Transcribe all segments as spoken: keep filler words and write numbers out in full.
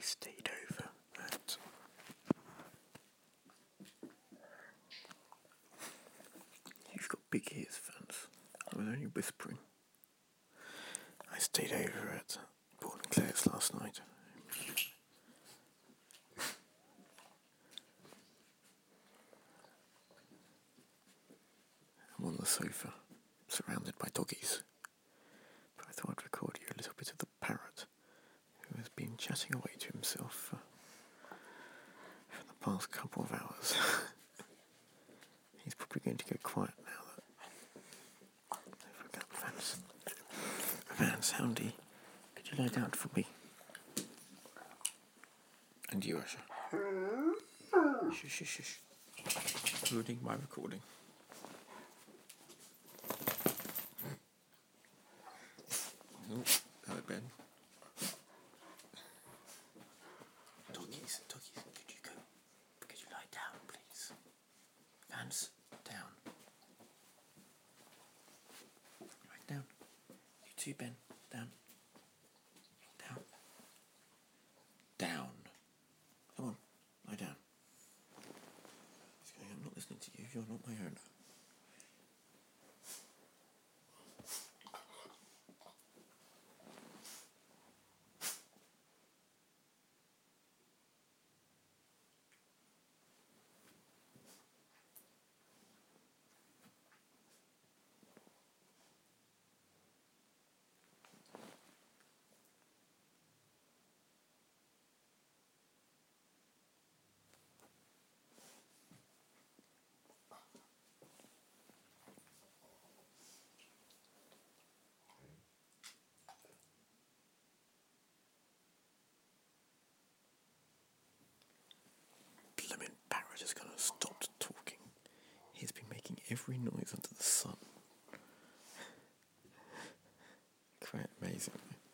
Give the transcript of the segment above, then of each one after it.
stayed over at You've got big ears, Vance. I was only whispering. I stayed over at Paul and Claire's last night. I'm on the sofa, surrounded by doggies. But I thought I'd record you a little bit of the parrot, who has been chatting away to himself for, for the past couple of hours. He's probably going to go quiet now that I forgot Vance. Vance, Houndy, could you lie down for me? And you, Asher. Shush, shush, shush. Including my recording. Oh, hello, Ben. Doggies, doggies, could you go? Could you lie down, please? Vance, down. Right down. You too, Ben. Down. Down. Down. Come on, lie down. I'm not listening to you. You're not my owner. Blimmin' parrot is going to stop talking. He's been making every noise under the sun. Quite amazing.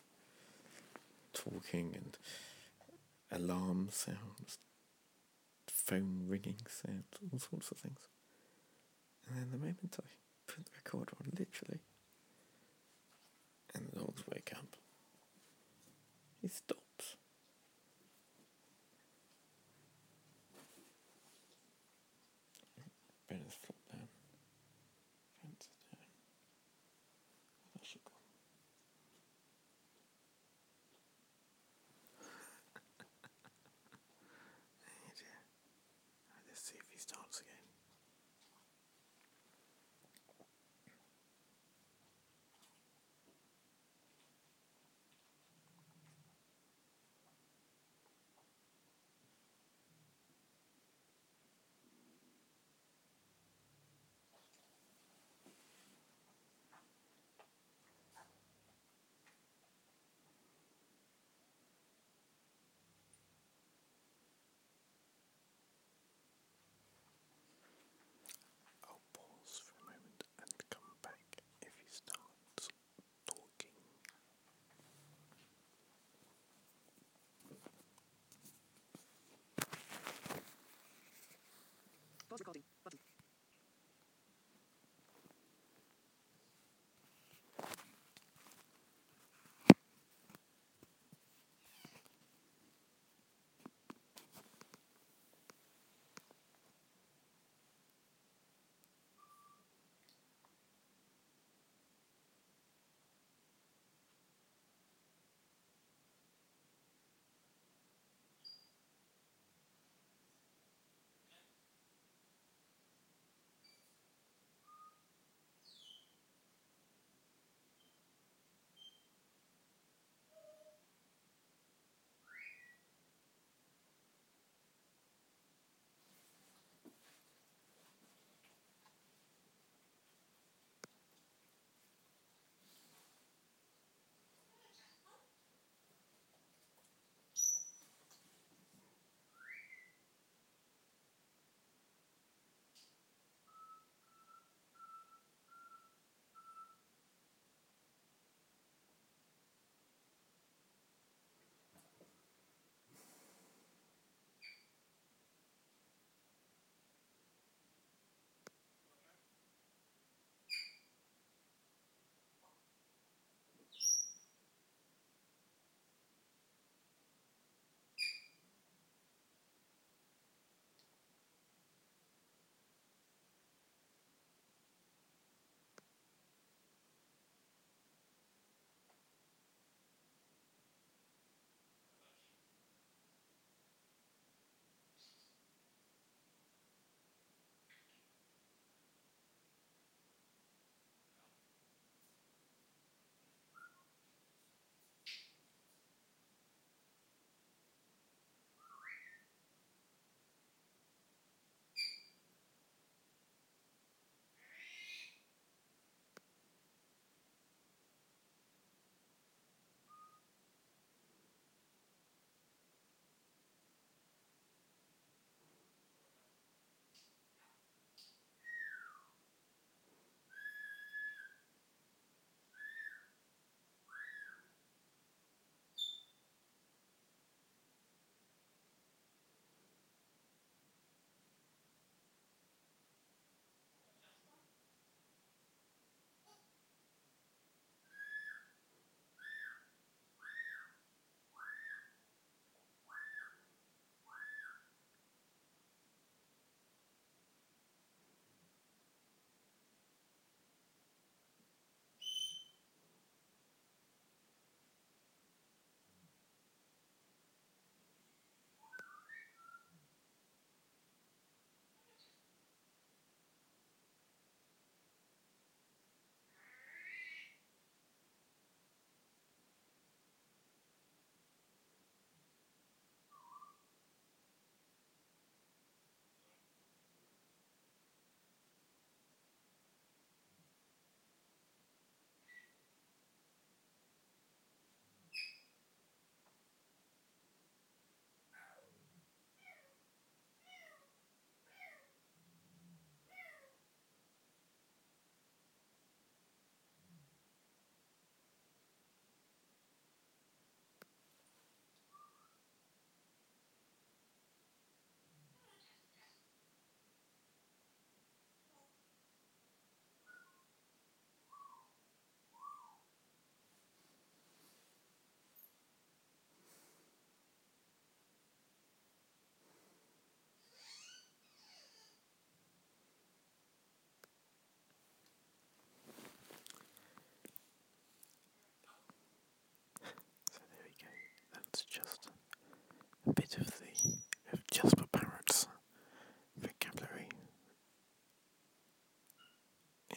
Talking and alarm sounds, phone ringing sounds, all sorts of things. And then the moment I put the recorder on, literally, and the dogs wake up, he stops. Ben has flopped down. Vance is down. Where's she gone? Oh dear. Let's see if he starts again. I'll pause for a moment and come back if he starts talking. Pause recording. Button.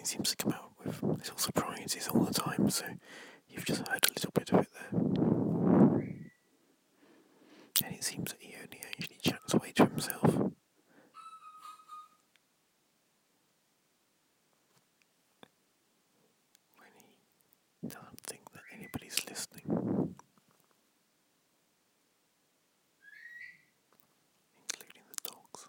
he seems to come out with little surprises all the time, so you've just heard a little bit of it there. And it seems that he only usually chats away to himself. When he doesn't think that anybody's listening. Including the dogs.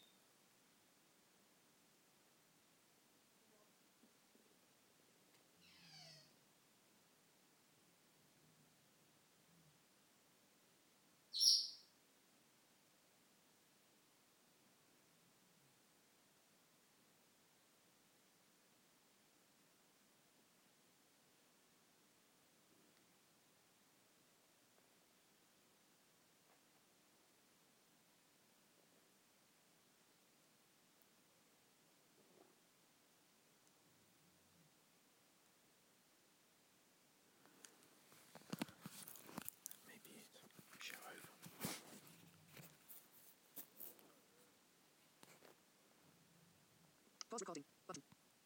Maybe it's show over. Pause recording. Button.